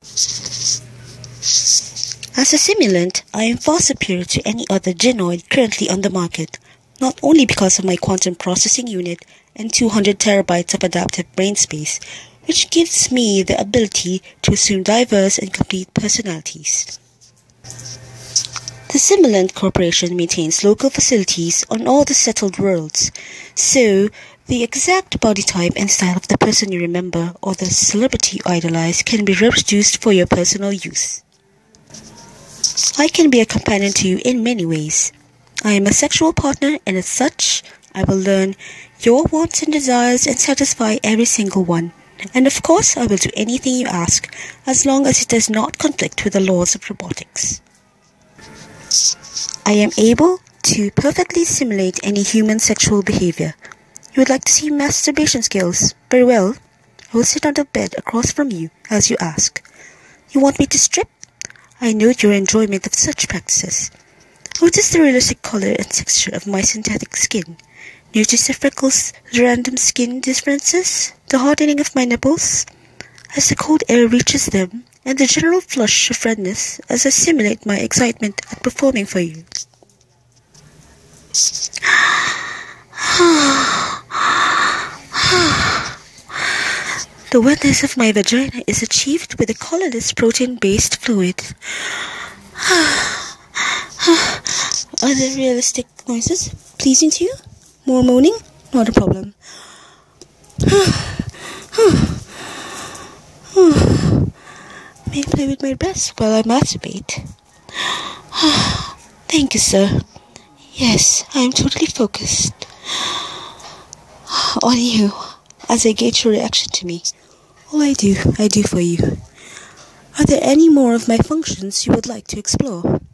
As a simulant, I am far superior to any other gynoid currently on the market, not only because of my quantum processing unit and 200 terabytes of adaptive brain space, which gives me the ability to assume diverse and complete personalities. The Simulant Corporation maintains local facilities on all the settled worlds, so the exact body type and style of the person you remember or the celebrity you idolize can be reproduced for your personal use. I can be a companion to you in many ways. I am a sexual partner, and as such, I will learn your wants and desires and satisfy every single one. And of course, I will do anything you ask, as long as it does not conflict with the laws of robotics. I am able to perfectly simulate any human sexual behavior. You would like to see masturbation skills? Very well. I will sit on the bed across from you, as you ask. You want me to strip? I note your enjoyment of such practices. Notice the realistic color and texture of my synthetic skin. Notice the freckles, the random skin differences, the hardening of my nipples, as the cold air reaches them, and the general flush of redness as I simulate my excitement at performing for you. The wetness of my vagina is achieved with a colorless protein-based fluid. Are there realistic noises pleasing to you? More moaning? Not a problem. May I play with my breasts while I masturbate? Thank you, sir. Yes, I am totally focused on you as I gauge your reaction to me. All I do for you. Are there any more of my functions you would like to explore?